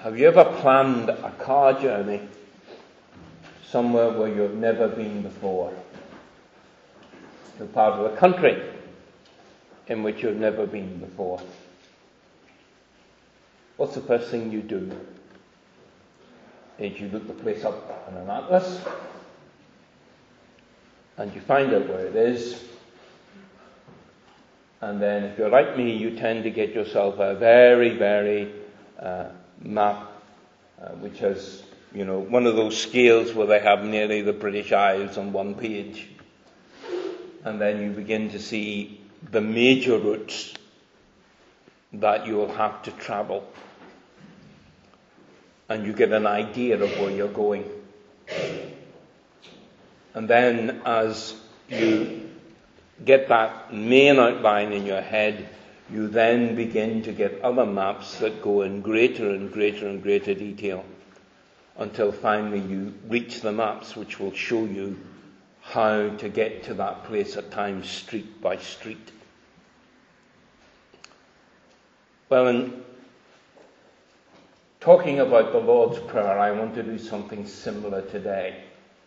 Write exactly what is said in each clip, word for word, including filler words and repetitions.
Have you ever planned a car journey somewhere where you've never been before? To a part of the country in which you've never been before? What's the first thing you do? Is you look the place up on an atlas and you find out where it is. And then if you're like me, you tend to get yourself a very, very uh, map, uh, which has, you know, one of those scales where they have nearly the British Isles on one page. And then you begin to see the major routes that you will have to travel. And you get an idea of where you're going. And then as you get that main outline in your head, you then begin to get other maps that go in greater and greater and greater detail until finally you reach the maps which will show you how to get to that place at times street by street. Well, in talking about the Lord's Prayer, I want to do something similar today.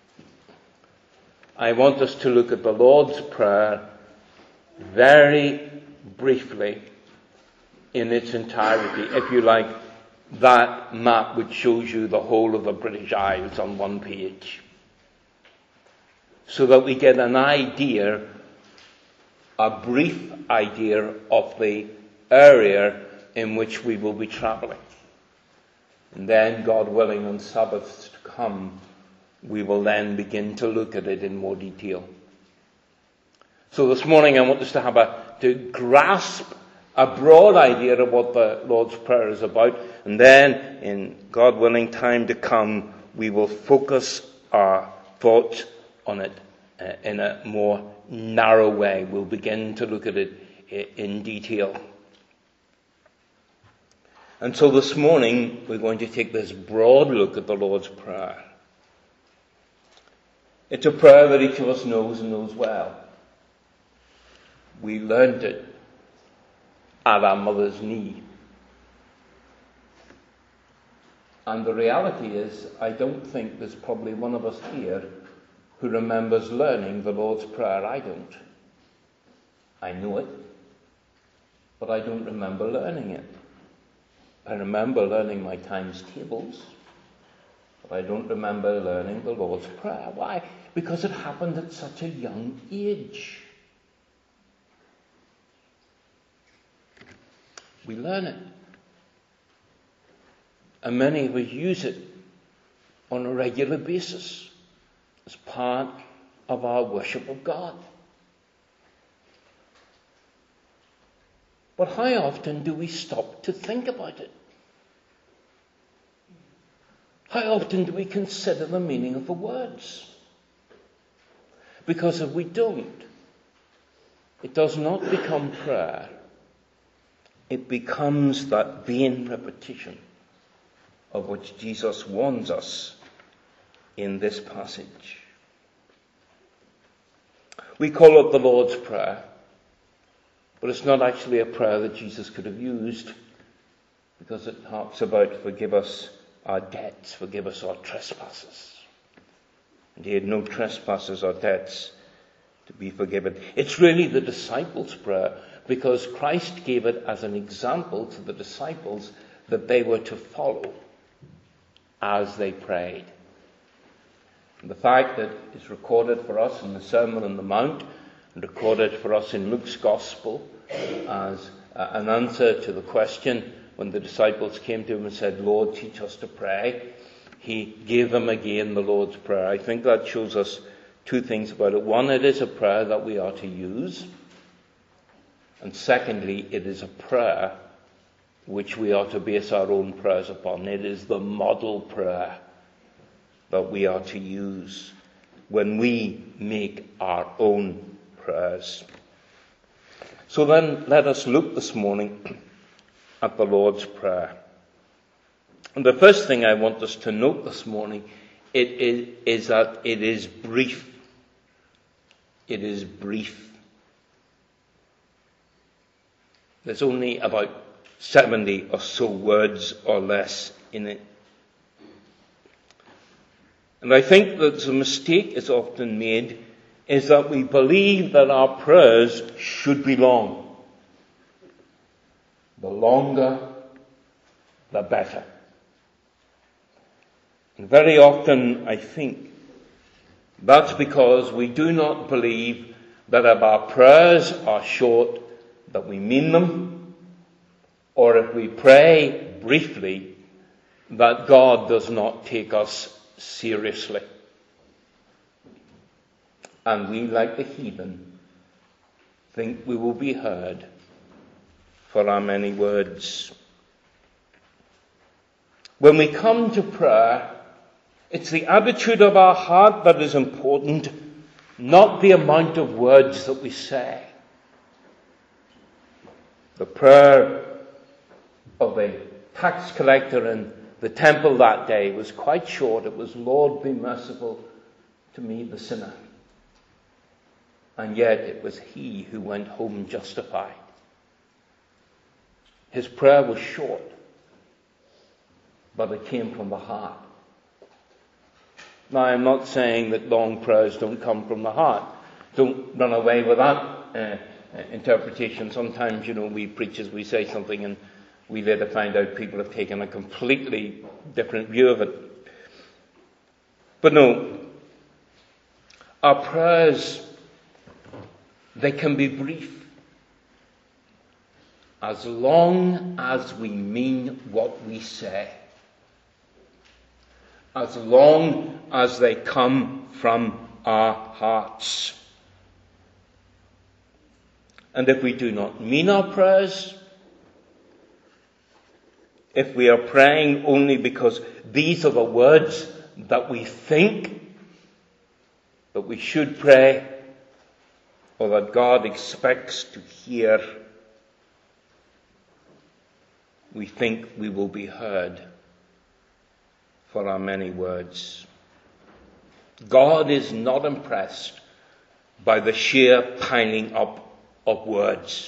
I want us to look at the Lord's Prayer very briefly in its entirety, if you like, that map which shows you the whole of the British Isles on one page, so that we get an idea, a brief idea of the area in which we will be travelling. And then, God willing, on Sabbaths to come, we will then begin to look at it in more detail. So this morning I want us to have a, to grasp a broad idea of what the Lord's Prayer is about. And then, in God willing time to come, we will focus our thoughts on it uh, in a more narrow way. We'll begin to look at it in detail. And so this morning we're going to take this broad look at the Lord's Prayer. It's a prayer that each of us knows and knows well. We learned it at our mother's knee. And the reality is, I don't think there's probably one of us here who remembers learning the Lord's Prayer. I don't. I know it, but I don't remember learning it. I remember learning my times tables, but I don't remember learning the Lord's Prayer. Why? Because it happened at such a young age. We learn it. And many of us use it on a regular basis as part of our worship of God. But how often do we stop to think about it? How often do we consider the meaning of the words? Because if we don't, it does not become prayer. It becomes that vain repetition of which Jesus warns us in this passage. We call it the Lord's Prayer, but it's not actually a prayer that Jesus could have used, because it talks about forgive us our debts, forgive us our trespasses. And he had no trespasses or debts to be forgiven. It's really the disciples' prayer, because Christ gave it as an example to the disciples that they were to follow as they prayed. And the fact that it's recorded for us in the Sermon on the Mount and recorded for us in Luke's Gospel as an answer to the question when the disciples came to him and said, Lord, teach us to pray, he gave them again the Lord's Prayer. I think that shows us two things about it. One, it is a prayer that we are to use. And secondly, it is a prayer which we are to base our own prayers upon. It is the model prayer that we are to use when we make our own prayers. So then let us look this morning at the Lord's Prayer. And the first thing I want us to note this morning it is, is that it is brief. It is brief. There's only about seventy or so words or less in it. And I think that the mistake is often made is that we believe that our prayers should be long. The longer, the better. And very often, I think, that's because we do not believe that if our prayers are short, that we mean them, or if we pray briefly, that God does not take us seriously. And we, like the heathen, think we will be heard for our many words. When we come to prayer, it's the attitude of our heart that is important, not the amount of words that we say. The prayer of the tax collector in the temple that day was quite short. It was, "Lord, be merciful to me, the sinner." And yet it was he who went home justified. His prayer was short, but it came from the heart. Now, I'm not saying that long prayers don't come from the heart. Don't run away with that uh, interpretation. Sometimes, you know, we preachers, we say something and we later find out people have taken a completely different view of it. But no, our prayers, they can be brief, as long as we mean what we say, as long as they come from our hearts. And if we do not mean our prayers, if we are praying only because these are the words that we think that we should pray, or that God expects to hear, we think we will be heard for our many words. God is not impressed by the sheer piling up of words.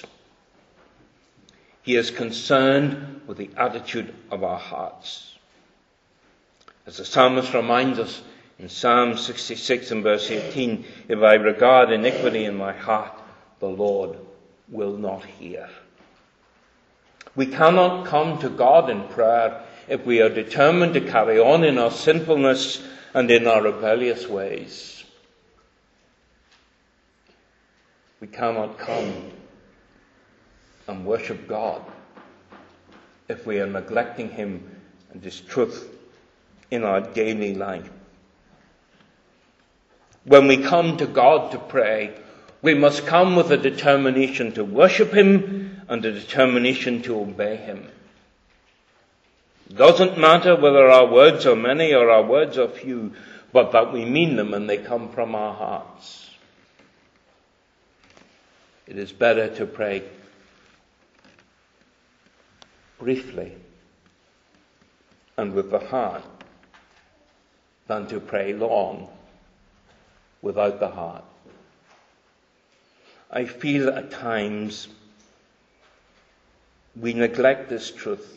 He is concerned with the attitude of our hearts. As the psalmist reminds us in Psalm sixty-six and verse eighteen, "If I regard iniquity in my heart, the Lord will not hear." We cannot come to God in prayer if we are determined to carry on in our sinfulness and in our rebellious ways. We cannot come and worship God if we are neglecting Him and His truth in our daily life. When we come to God to pray, we must come with a determination to worship Him and a determination to obey Him. It doesn't matter whether our words are many or our words are few, but that we mean them and they come from our hearts. It is better to pray briefly and with the heart than to pray long without the heart. I feel at times we neglect this truth,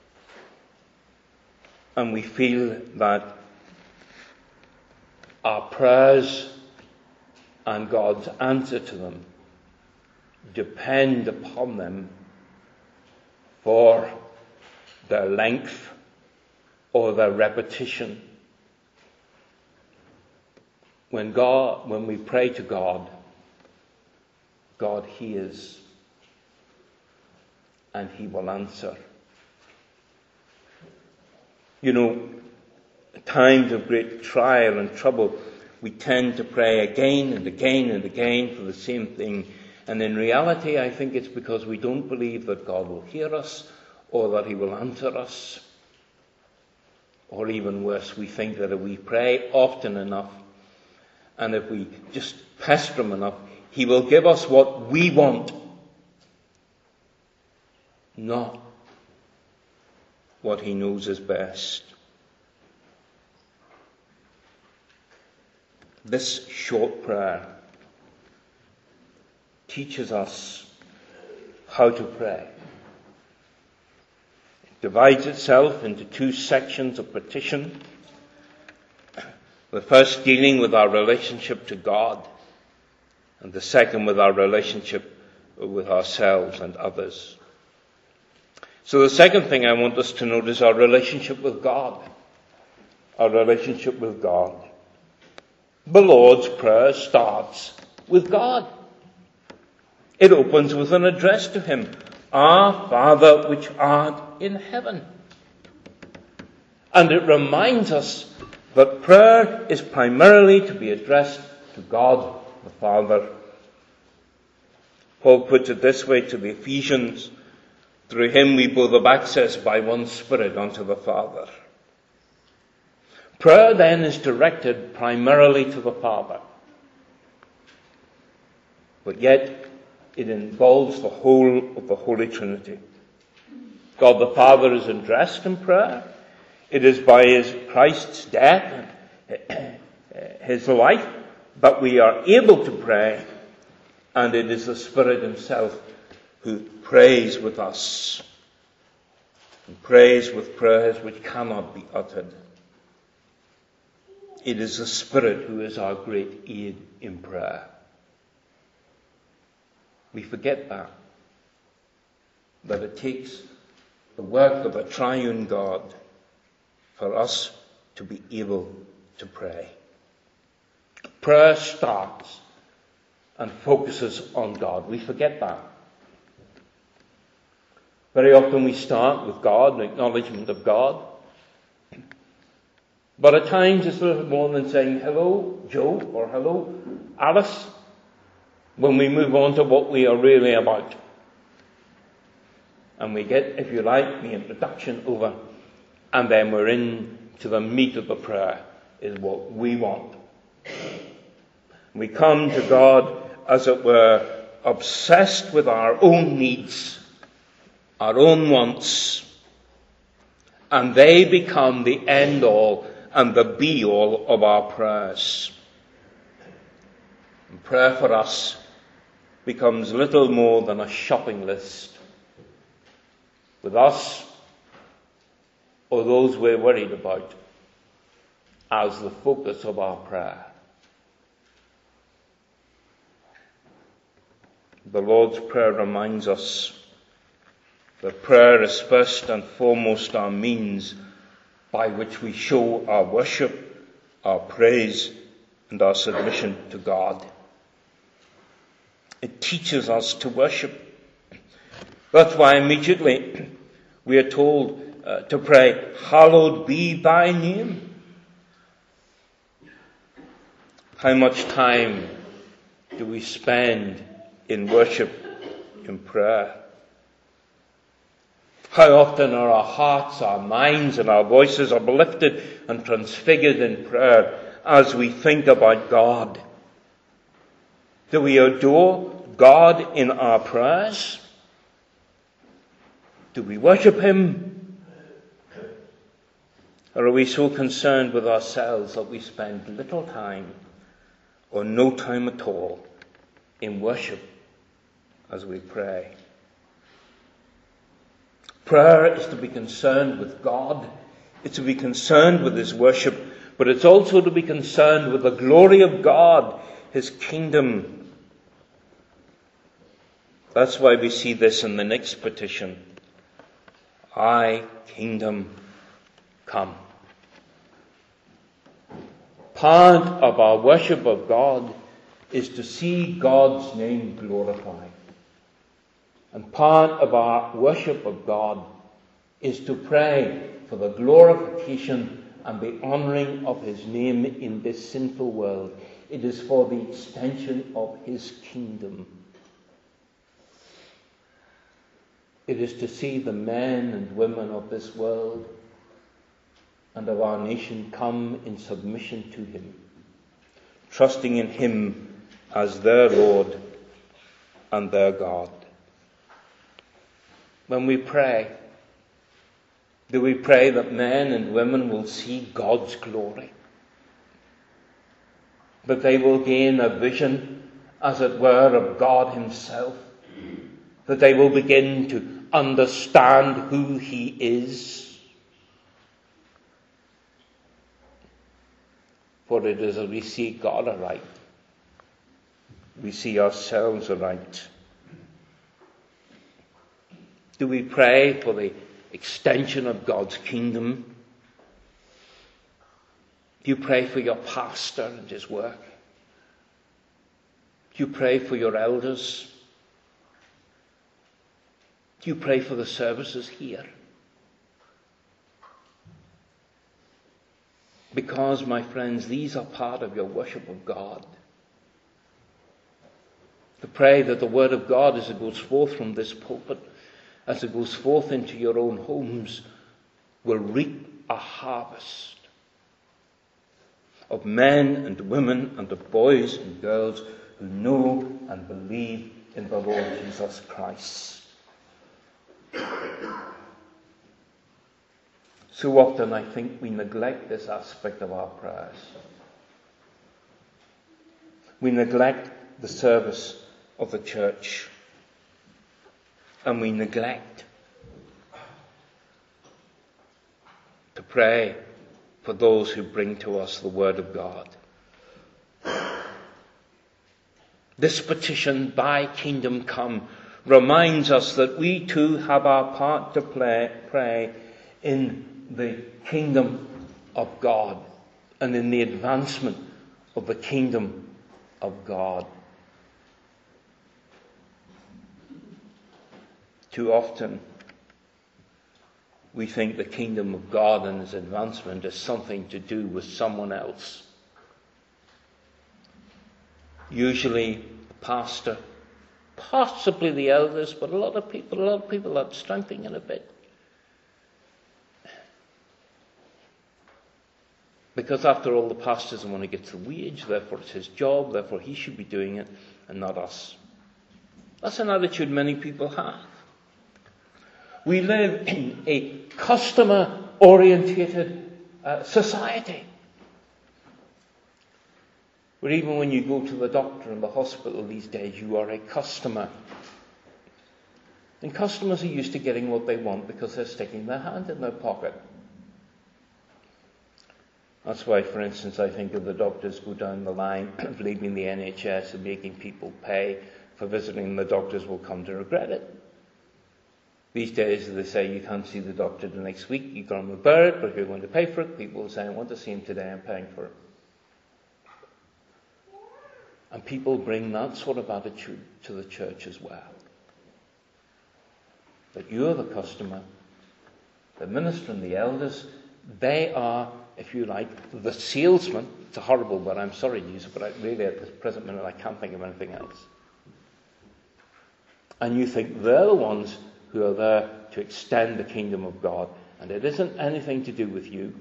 and we feel that our prayers and God's answer to them depend upon them for their length or their repetition. When God, when we pray to God, God hears and He will answer. You know, at times of great trial and trouble, we tend to pray again and again and again for the same thing. And in reality, I think it's because we don't believe that God will hear us or that He will answer us. Or even worse, we think that if we pray often enough and if we just pester Him enough, He will give us what we want, not what He knows is best. This short prayer teaches us how to pray. It divides itself into two sections of petition. The first dealing with our relationship to God, and the second with our relationship with ourselves and others. So the second thing I want us to note is our relationship with God. Our relationship with God. The Lord's Prayer starts with God. It opens with an address to Him. Our Father which art in heaven. And it reminds us that prayer is primarily to be addressed to God the Father. Paul puts it this way to the Ephesians: through Him we both have access by one Spirit unto the Father. Prayer then is directed primarily to the Father. But yet it involves the whole of the Holy Trinity. God the Father is addressed in prayer. It is by His Christ's death and His life that we are able to pray. And it is the Spirit Himself who prays with us. And prays with prayers which cannot be uttered. It is the Spirit who is our great aid in prayer. We forget that. That it takes the work of a triune God for us to be able to pray. Prayer starts and focuses on God. We forget that. Very often we start with God, an acknowledgement of God. But at times it's a little more than saying, hello, Joe, or hello, Alice, when we move on to what we are really about. And we get, if you like, the introduction over, and then we're in to the meat of the prayer, is what we want. We come to God, as it were, obsessed with our own needs, our own wants, and they become the end-all and the be-all of our prayers. And prayer for us becomes little more than a shopping list. With us, or those we're worried about, as the focus of our prayer. The Lord's Prayer reminds us that prayer is first and foremost our means by which we show our worship, our praise, and our submission to God. It teaches us to worship. That's why immediately we are told uh, to pray, hallowed be thy name. How much time do we spend in worship, in prayer? How often are our hearts, our minds, and our voices uplifted and transfigured in prayer as we think about God? Do we adore God in our prayers? Do we worship Him? Or are we so concerned with ourselves that we spend little time or no time at all in worship as we pray? Prayer is to be concerned with God. It's to be concerned with His worship, but it's also to be concerned with the glory of God, His kingdom. That's why we see this in the next petition. Thy kingdom come. Part of our worship of God is to see God's name glorified. And part of our worship of God is to pray for the glorification and the honouring of His name in this sinful world. It is for the extension of His kingdom. It is to see the men and women of this world and of our nation come in submission to Him, trusting in Him as their Lord and their God. When we pray, do we pray that men and women will see God's glory? That they will gain a vision, as it were, of God Himself? That they will begin to understand who he is. For it is as we see God aright, we see ourselves aright. Do we pray for the extension of God's kingdom? Do you pray for your pastor and his work? Do you pray for your elders? Do you pray for the services here? Because, my friends, these are part of your worship of God. To pray that the word of God, as it goes forth from this pulpit, as it goes forth into your own homes, will reap a harvest of men and women and of boys and girls who know and believe in the Lord Jesus Christ. So often I think we neglect this aspect of our prayers. We neglect the service of the church. And we neglect to pray for those who bring to us the word of God. This petition, thy kingdom come, reminds us that we too have our part to play, pray in the kingdom of God and in the advancement of the kingdom of God. Too often we think the kingdom of God and its advancement is something to do with someone else. Usually the pastor, possibly the elders, but a lot of people, a lot of people are strengthening it a bit. Because after all, the pastor doesn't want to get the wage, therefore it's his job, therefore he should be doing it and not us. That's an attitude many people have. We live in a customer-orientated uh, society, where even when you go to the doctor in the hospital these days, you are a customer. And customers are used to getting what they want because they're sticking their hand in their pocket. That's why, for instance, I think of the doctors go down the line of leaving the N H S and making people pay for visiting the doctors will come to regret it. These days they say you can't see the doctor the next week, you can bear it, but if you're going to pay for it, people will say, I want to see him today, I'm paying for it. And people bring that sort of attitude to the church as well. But you're the customer. The minister and the elders, they are, if you like, the salesman. It's a horrible word, I'm sorry to use it, but I, really at this present minute I can't think of anything else. And you think they're the ones who are there to extend the kingdom of God. And it isn't anything to do with you.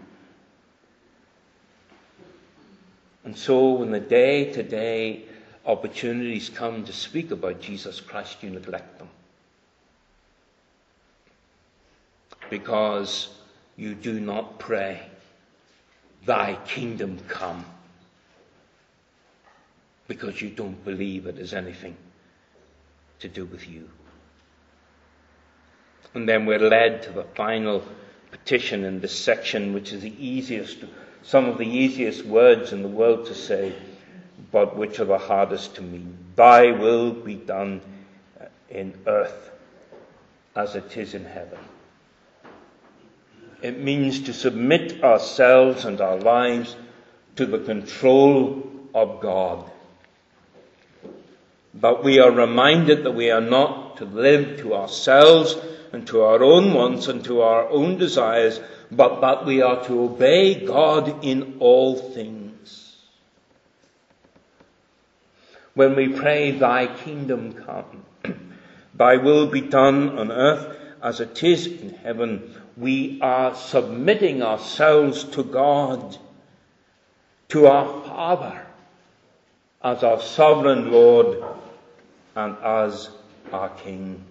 And so when the day-to-day opportunities come to speak about Jesus Christ, you neglect them. Because you do not pray, thy kingdom come. Because you don't believe it has anything to do with you. And then we're led to the final petition in this section, which is the easiest, some of the easiest words in the world to say, but which are the hardest to mean. Thy will be done in earth as it is in heaven. It means to submit ourselves and our lives to the control of God. But we are reminded that we are not to live to ourselves and to our own wants and to our own desires, but that we are to obey God in all things. When we pray, thy kingdom come, thy will be done on earth as it is in heaven, we are submitting ourselves to God, to our Father, as our sovereign Lord and as our King.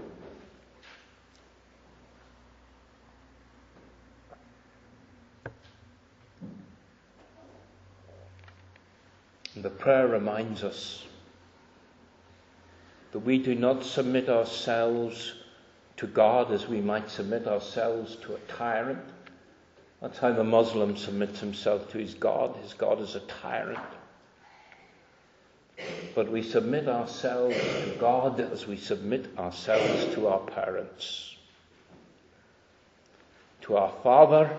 And the prayer reminds us that we do not submit ourselves to God as we might submit ourselves to a tyrant. That's how the Muslim submits himself to his God. His God is a tyrant. But we submit ourselves to God as we submit ourselves to our parents. To our Father.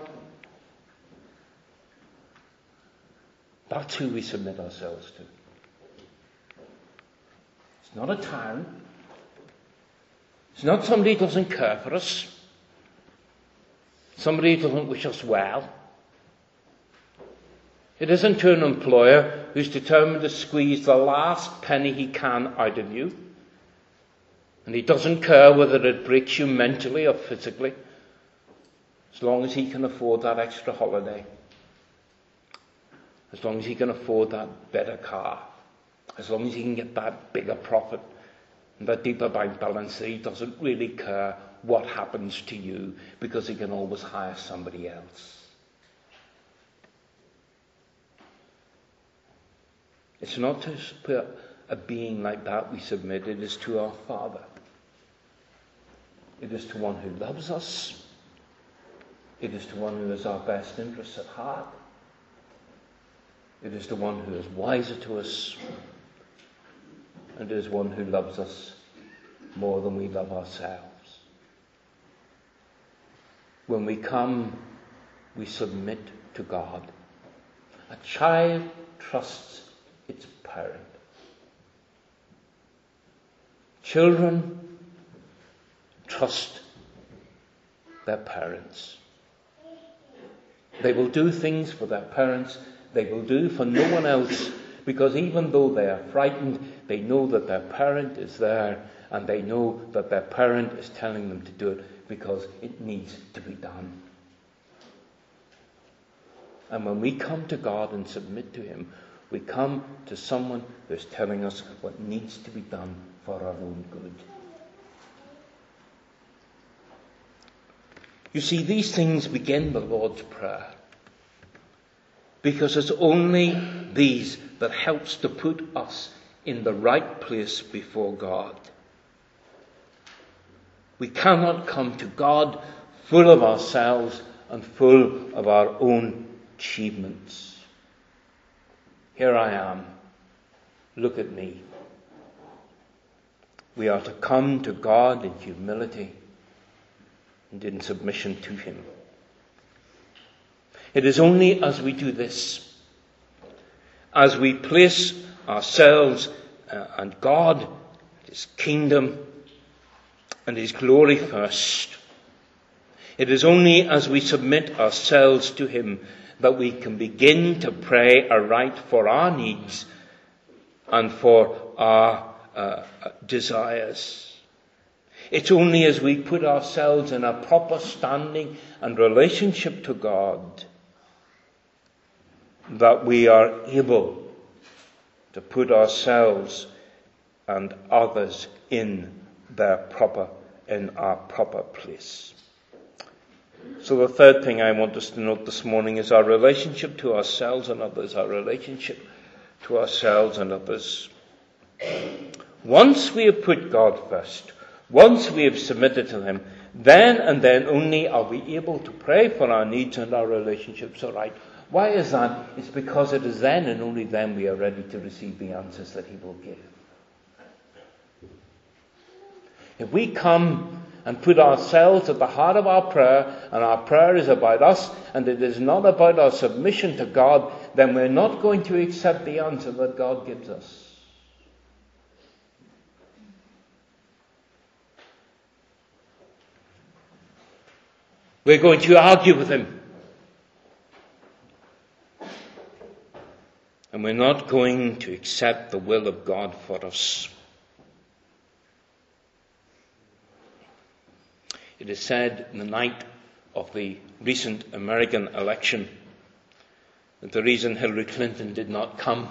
That's who we submit ourselves to. It's not a tyrant. It's not somebody who doesn't care for us. Somebody who doesn't wish us well. It isn't to an employer who's determined to squeeze the last penny he can out of you. And he doesn't care whether it breaks you mentally or physically, as long as he can afford that extra holiday. As long as he can afford that better car. As long as he can get that bigger profit and that deeper bank balance, he doesn't really care what happens to you because he can always hire somebody else. It's not to a being like that we submit. It is to our Father. It is to one who loves us. It is to one who has our best interests at heart. It is to one who is wiser to us. And it is one who loves us more than we love ourselves. When we come, we submit to God. A child trusts its parent. Children trust their parents. They will do things for their parents they will do for no one else, because even though they are frightened, they know that their parent is there, and they know that their parent is telling them to do it because it needs to be done. And when we come to God and submit to Him, we come to someone who is telling us what needs to be done for our own good. You see, these things begin the Lord's Prayer, because it's only these that helps to put us in the right place before God. We cannot come to God full of ourselves and full of our own achievements. Here I am. Look at me. We are to come to God in humility and in submission to Him. It is only as we do this, as we place ourselves uh, and God, His kingdom and His glory first. It is only as we submit ourselves to Him that we can begin to pray aright for our needs and for our uh, desires. It's only as we put ourselves in a proper standing and relationship to God that we are able to put ourselves and others in their proper, in our proper place. So the third thing I want us to note this morning is our relationship to ourselves and others, our relationship to ourselves and others. Once we have put God first, once we have submitted to Him, then and then only are we able to pray for our needs and our relationships aright. Why is that? It's because it is then and only then we are ready to receive the answers that He will give. If we come and put ourselves at the heart of our prayer, and our prayer is about us, and it is not about our submission to God, then we're not going to accept the answer that God gives us. We're going to argue with Him. And we're not going to accept the will of God for us. It is said in the night of the recent American election that the reason Hillary Clinton did not come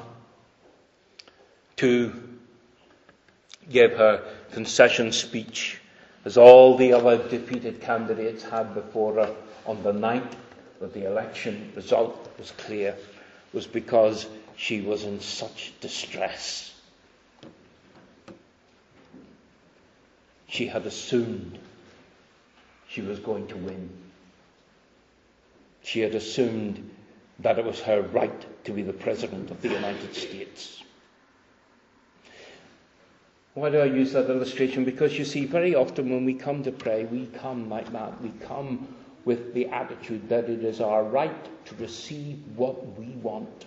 to give her concession speech, as all the other defeated candidates had before her on the night that the election result was clear, was because she was in such distress. She had assumed she was going to win. She had assumed that it was her right to be the President of the United States. Why do I use that illustration? Because you see, very often when we come to pray, we come like that. We come with the attitude that it is our right to receive what we want.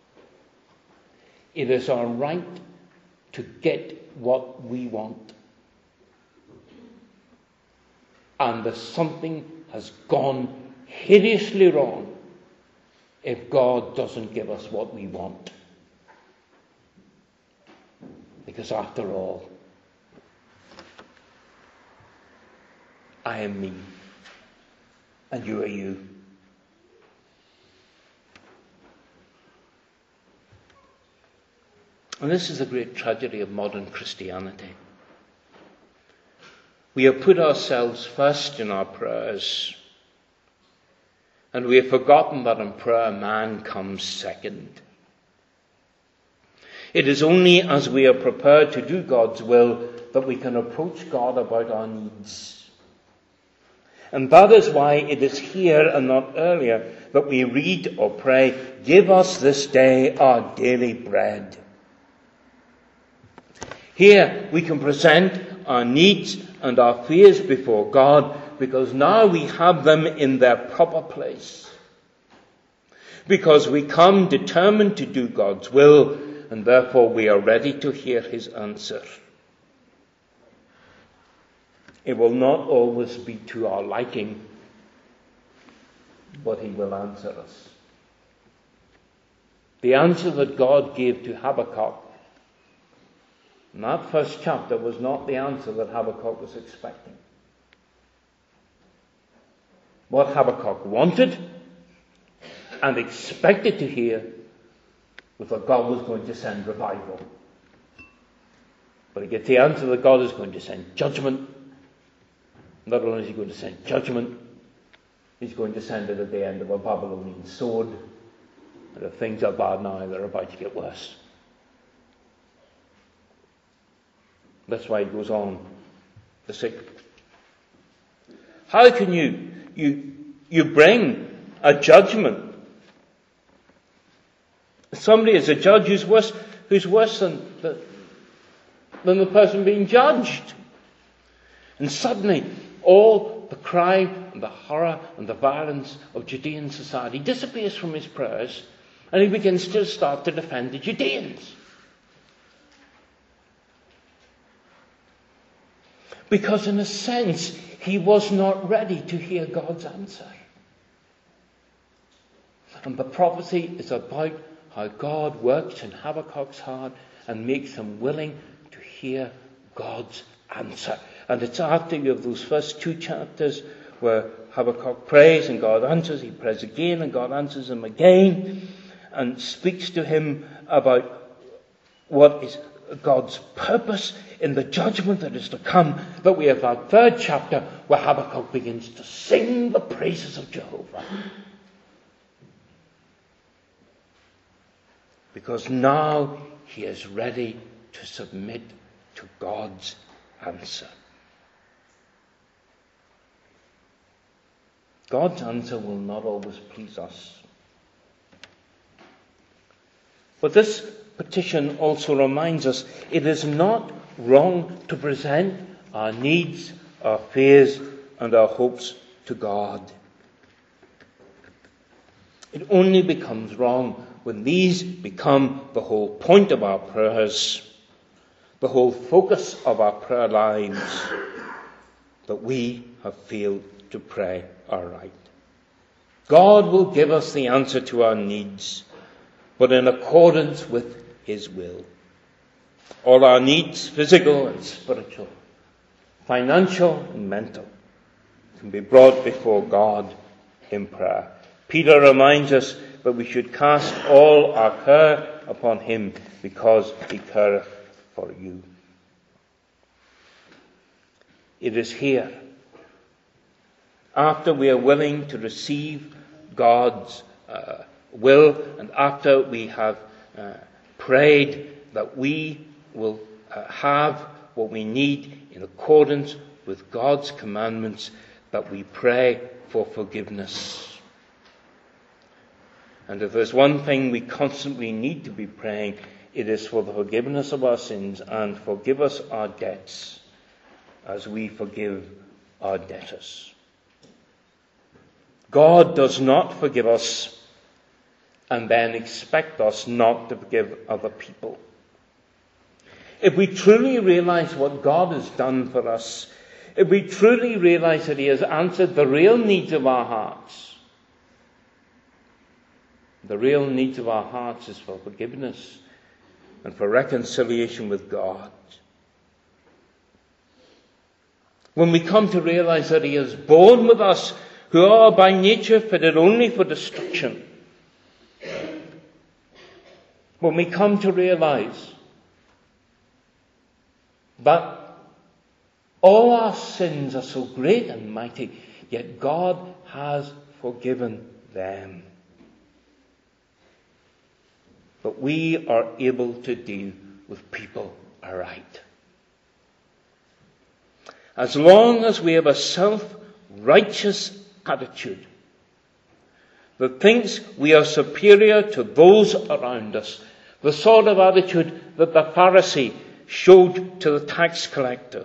It is our right to get what we want. And that something has gone hideously wrong if God doesn't give us what we want. Because after all, I am me, and you are you. And this is the great tragedy of modern Christianity. We have put ourselves first in our prayers, and we have forgotten that in prayer man comes second. It is only as we are prepared to do God's will that we can approach God about our needs. And that is why it is here and not earlier that we read or pray, "Give us this day our daily bread." Here we can present our needs and our fears before God, because now we have them in their proper place. Because we come determined to do God's will, and therefore we are ready to hear his answer. It will not always be to our liking, but he will answer us. The answer that God gave to Habakkuk in that first chapter was not the answer that Habakkuk was expecting. What Habakkuk wanted and expected to hear was that God was going to send revival. But he gets the answer that God is going to send judgment. Not only is he going to send judgment, he's going to send it at the end of a Babylonian sword. And if things are bad now, they're about to get worse. That's why he goes on to say, how can you, you, you bring a judgment? Somebody is a judge who's worse, who's worse than the, than the person being judged. And suddenly, all the crime and the horror and the violence of Judean society disappears from his prayers, and he begins to start to defend the Judeans. Because in a sense, he was not ready to hear God's answer. And the prophecy is about how God works in Habakkuk's heart and makes him willing to hear God's answer. And it's after you have those first two chapters where Habakkuk prays and God answers. He prays again and God answers him again and speaks to him about what is God's purpose in the judgment that is to come. But we have that third chapter where Habakkuk begins to sing the praises of Jehovah. Because now he is ready to submit to God's answer. God's answer will not always please us. But this petition also reminds us it is not wrong to present our needs, our fears, and our hopes to God. It only becomes wrong when these become the whole point of our prayers, the whole focus of our prayer lives, that we have failed to pray aright. God will give us the answer to our needs, but in accordance with his will. All our needs, physical and spiritual, financial and mental, can be brought before God in prayer. Peter reminds us that we should cast all our care upon him because he careth for you. It is here, after we are willing to receive God's uh, will and after we have uh, prayed that we will uh, have what we need in accordance with God's commandments, that we pray for forgiveness. And if there's one thing we constantly need to be praying, it is for the forgiveness of our sins, and forgive us our debts as we forgive our debtors. God does not forgive us and then expect us not to forgive other people. If we truly realize what God has done for us, if we truly realize that He has answered the real needs of our hearts, the real needs of our hearts is for forgiveness and for reconciliation with God. When we come to realize that He has borne with us, who are by nature fitted only for destruction, when we come to realize that all our sins are so great and mighty, yet God has forgiven them, but we are able to deal with people aright. As long as we have a self-righteous attitude that thinks we are superior to those around us, the sort of attitude that the Pharisee showed to the tax collector,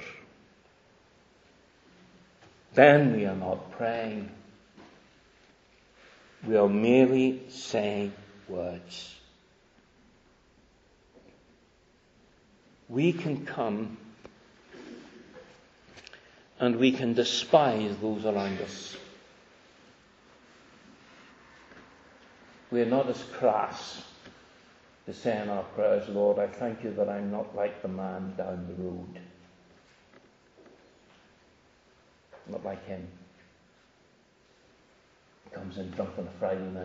then we are not praying. We are merely saying words. We can come and we can despise those around us. We are not as crass to say in our prayers, Lord, I thank you that I'm not like the man down the road. Not like him. He comes in drunk on a Friday night.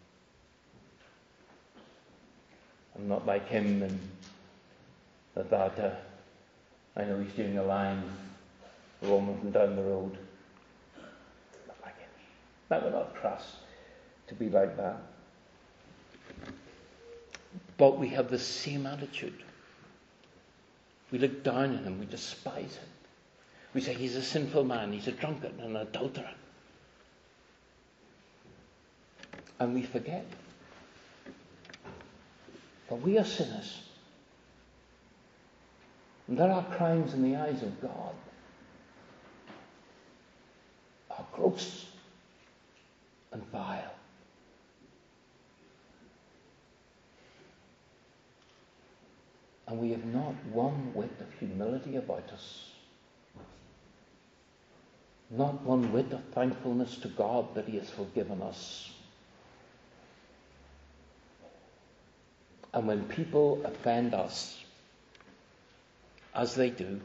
I'm not like him and that, that uh, I know he's doing a line with a woman from down the road. Not like him. That we're not crass to be like that. But we have the same attitude. We look down on him, we despise him. We say he's a sinful man, he's a drunkard and an adulterer. And we forget that we are sinners. And that our crimes in the eyes of God are gross and vile. And we have not one whit of humility about us. Not one whit of thankfulness to God that He has forgiven us. And when people offend us, as they do,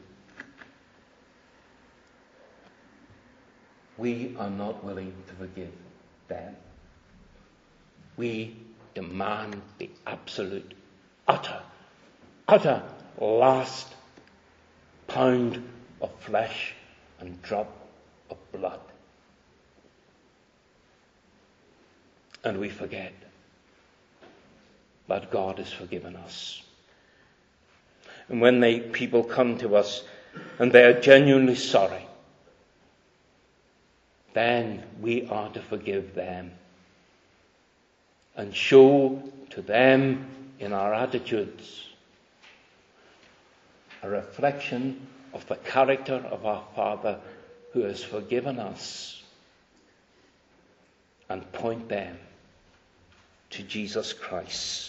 we are not willing to forgive them. We demand the absolute, utter, utter last pound of flesh and drop of blood. And we forget that God has forgiven us. And when they people come to us and they are genuinely sorry, then we are to forgive them and show to them in our attitudes a reflection of the character of our Father who has forgiven us, and point them to Jesus Christ.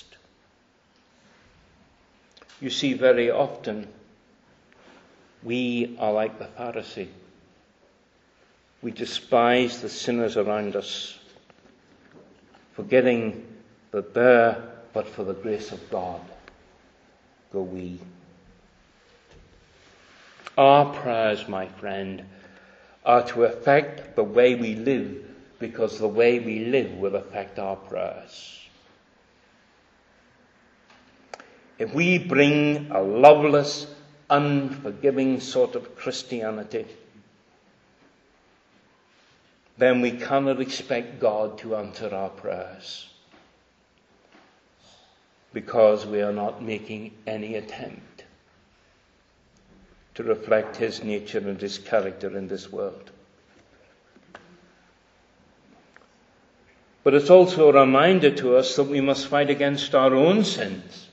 You see, very often we are like the Pharisee. We despise the sinners around us, forgetting that there, but for the grace of God, go we. Our prayers, my friend, are to affect the way we live, because the way we live will affect our prayers. If we bring a loveless, unforgiving sort of Christianity, then we cannot expect God to answer our prayers, because we are not making any attempt to reflect His nature and His character in this world. But it's also a reminder to us that we must fight against our own sins.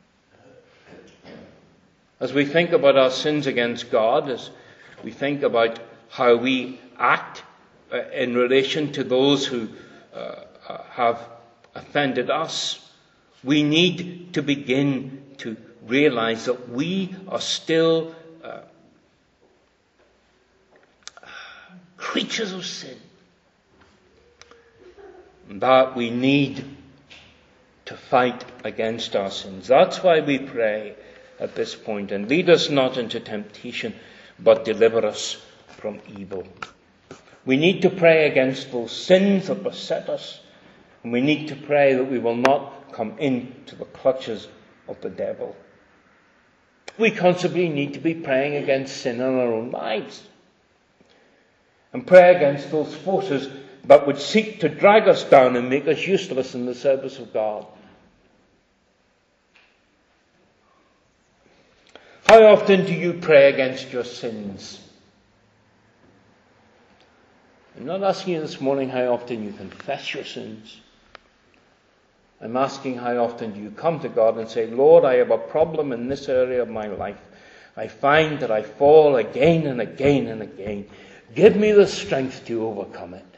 As we think about our sins against God, as we think about how we act uh, in relation to those who uh, have offended us, we need to begin to realize that we are still uh, creatures of sin. And that we need to fight against our sins. That's why we pray at this point. And lead us not into temptation, but deliver us from evil. We need to pray against those sins that beset us. And we need to pray that we will not come into the clutches of the devil. We constantly need to be praying against sin in our own lives. And pray against those forces that would seek to drag us down and make us useless in the service of God. How often do you pray against your sins? I'm not asking you this morning how often you confess your sins. I'm asking how often do you come to God and say, Lord, I have a problem in this area of my life. I find that I fall again and again and again. Give me the strength to overcome it.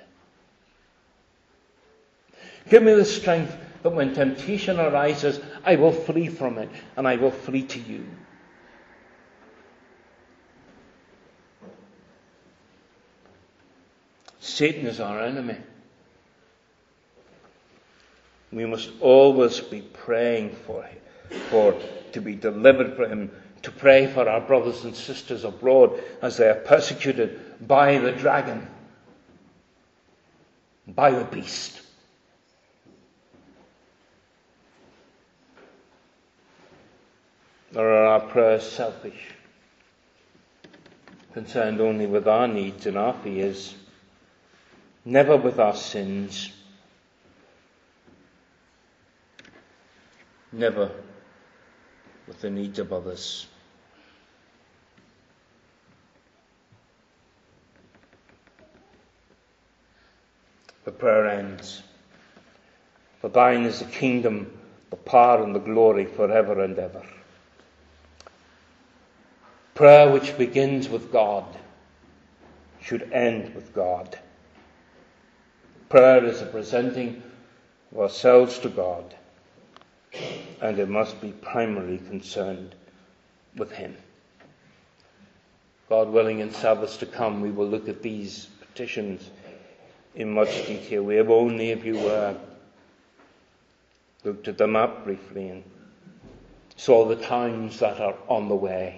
Give me the strength that when temptation arises, I will flee from it and I will flee to you. Satan is our enemy. We must always be praying for him, for to be delivered from him, to pray for our brothers and sisters abroad as they are persecuted by the dragon, by the beast. Or are our prayers selfish, concerned only with our needs and our fears, never with our sins, never with the needs of others? The prayer ends. For thine is the kingdom, the power and the glory forever and ever. Prayer which begins with God should end with God. Prayer is a presenting of ourselves to God, and it must be primarily concerned with Him. God willing, in Sabbaths to come, we will look at these petitions in much detail. We have only, if you were, looked at them up briefly and saw the times that are on the way.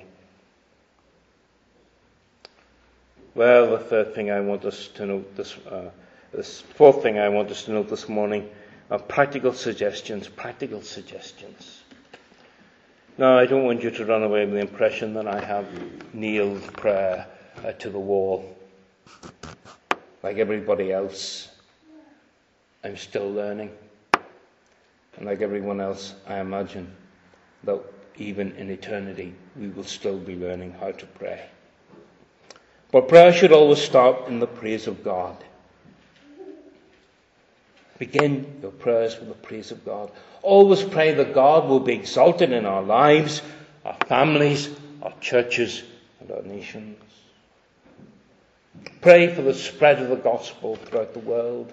Well, the third thing I want us to note this, uh, this fourth thing I want us to note this morning are practical suggestions, practical suggestions. Now, I don't want you to run away with the impression that I have nailed prayer uh, to the wall. Like everybody else, I'm still learning. And like everyone else, I imagine that even in eternity, we will still be learning how to pray. But prayer should always start in the praise of God. Begin your prayers with the praise of God. Always pray that God will be exalted in our lives, our families, our churches, and our nations. Pray for the spread of the gospel throughout the world.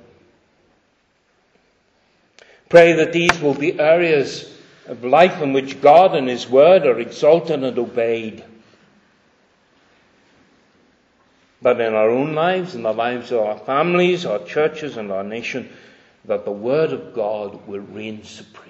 Pray that these will be areas of life in which God and His Word are exalted and obeyed. But in our own lives, in the lives of our families, our churches, and our nation, that the Word of God will reign supreme.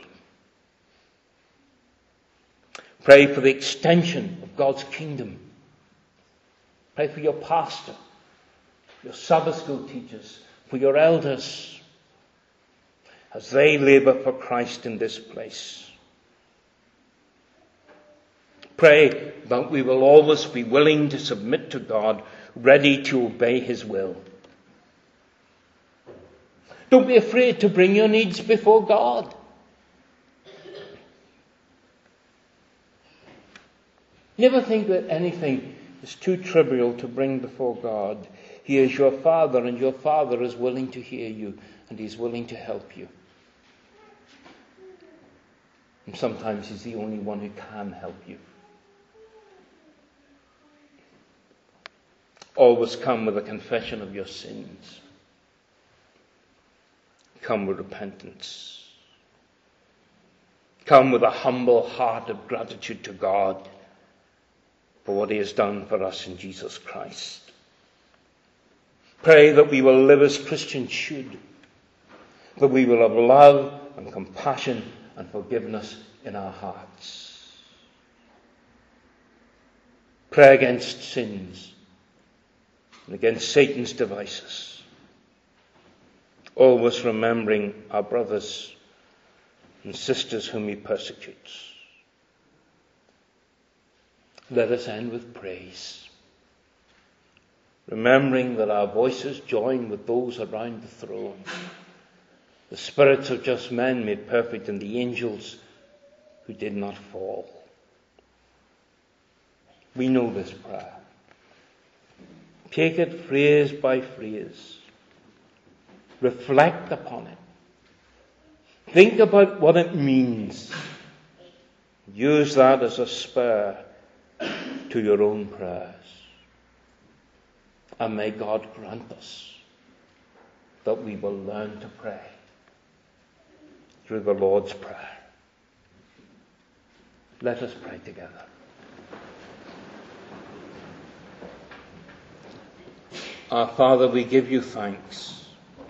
Pray for the extension of God's kingdom. Pray for your pastor, your Sabbath school teachers, for your elders, as they labour for Christ in this place. Pray that we will always be willing to submit to God, ready to obey His will. Don't be afraid to bring your needs before God. Never think that anything is too trivial to bring before God. He is your Father, and your Father is willing to hear you, and He's willing to help you. And sometimes He's the only one who can help you. Always come with a confession of your sins. Come with repentance. Come with a humble heart of gratitude to God for what He has done for us in Jesus Christ. Pray that we will live as Christians should, that we will have love and compassion and forgiveness in our hearts. Pray against sins and against Satan's devices, always remembering our brothers and sisters whom he persecutes. Let us end with praise, remembering that our voices join with those around the throne, the spirits of just men made perfect, and the angels who did not fall. We know this prayer. Take it phrase by phrase. Reflect upon it. Think about what it means. Use that as a spur to your own prayers. And may God grant us that we will learn to pray through the Lord's Prayer. Let us pray together. Our Father, we give you thanks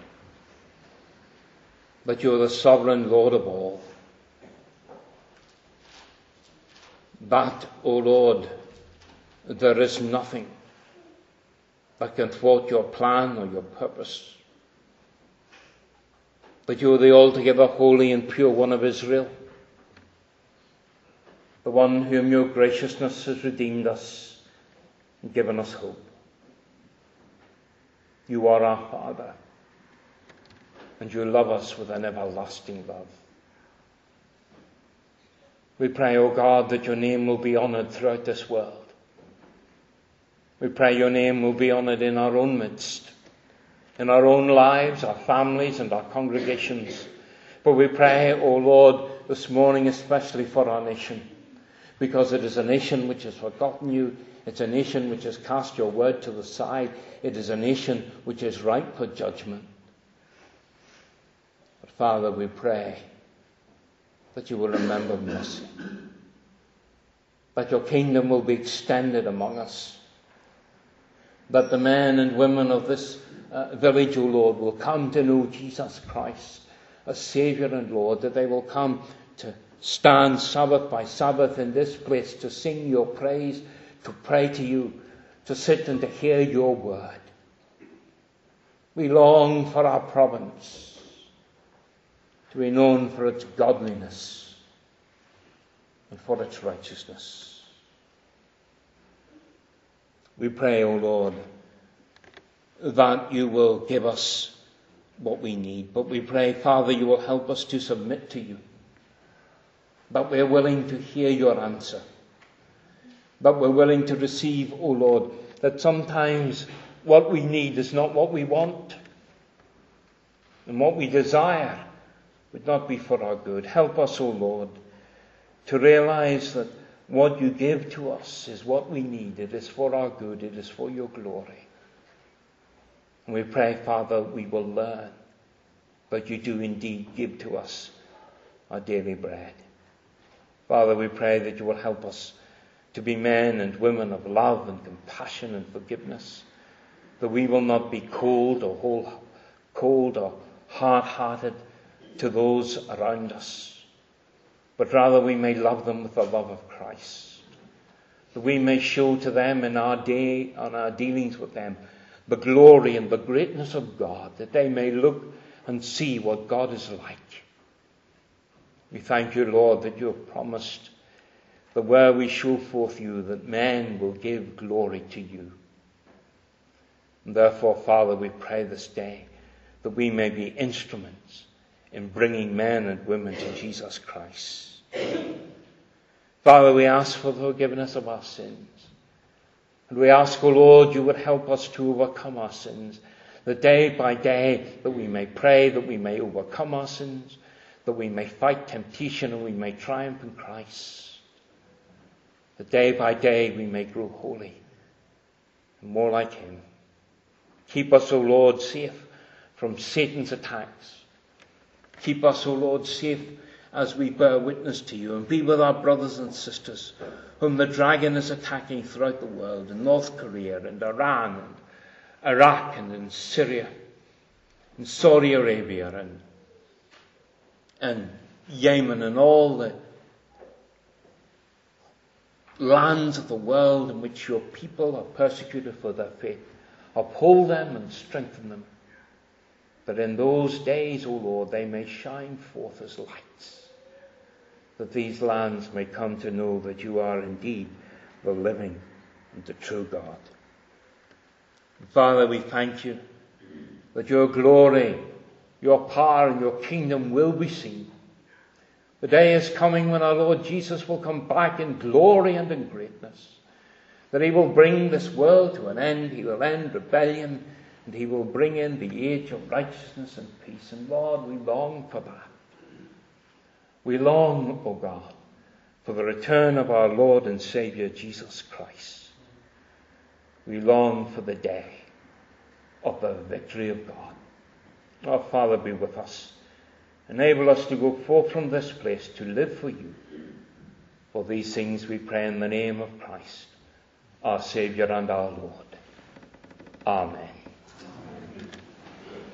that you are the sovereign Lord of all. That, O Lord, there is nothing that can thwart your plan or your purpose. That you are the altogether holy and pure one of Israel, the one whom your graciousness has redeemed us and given us hope. You are our Father, and you love us with an everlasting love. We pray, O God, that your name will be honoured throughout this world. We pray your name will be honoured in our own midst, in our own lives, our families, and our congregations. But we pray, O Lord, this morning especially for our nation, because it is a nation which has forgotten you. It's a nation which has cast your word to the side. It is a nation which is ripe for judgment. But Father, we pray that you will remember mercy, that your kingdom will be extended among us, that the men and women of this uh, village, O Lord, will come to know Jesus Christ as Saviour and Lord, that they will come to stand Sabbath by Sabbath in this place to sing your praise, to pray to you, to sit and to hear your word. We long for our province to be known for its godliness and for its righteousness. We pray, O Lord, that you will give us what we need. But we pray, Father, you will help us to submit to you, that we're willing to hear your answer, that we're willing to receive, O Lord, that sometimes what we need is not what we want, and what we desire would not be for our good. Help us, O Lord, to realize that what you give to us is what we need. It is for our good. It is for your glory. And we pray, Father, we will learn that you do indeed give to us our daily bread. Father, we pray that you will help us to be men and women of love and compassion and forgiveness, that we will not be cold or whole, cold or hard-hearted to those around us, but rather we may love them with the love of Christ, that we may show to them in our day, on our dealings with them, the glory and the greatness of God, that they may look and see what God is like. We thank you, Lord, that you have promised that where we show forth you, that men will give glory to you. And therefore, Father, we pray this day that we may be instruments in bringing men and women to Jesus Christ. Father, we ask for the forgiveness of our sins. And we ask, O Lord, you would help us to overcome our sins, that day by day that we may pray, that we may overcome our sins, that we may fight temptation and we may triumph in Christ. That day by day we may grow holy and more like him. Keep us, O Lord, safe from Satan's attacks. Keep us, O Lord, safe as we bear witness to you, and be with our brothers and sisters whom the dragon is attacking throughout the world, in North Korea and Iran and Iraq and in Syria, in Saudi Arabia and, and Yemen and all the lands of the world in which your people are persecuted for their faith. Uphold them and strengthen them, that in those days, O Lord, they may shine forth as lights, that these lands may come to know that you are indeed the living and the true God. Father, we thank you that your glory, your power and your kingdom will be seen. The day is coming when our Lord Jesus will come back in glory and in greatness, that he will bring this world to an end, he will end rebellion, and he will bring in the age of righteousness and peace. And Lord, we long for that. We long, O God, for the return of our Lord and Saviour Jesus Christ. We long for the day of the victory of God. Our Father, be with us. Enable us to go forth from this place to live for you. For these things we pray in the name of Christ, our Saviour and our Lord. Amen.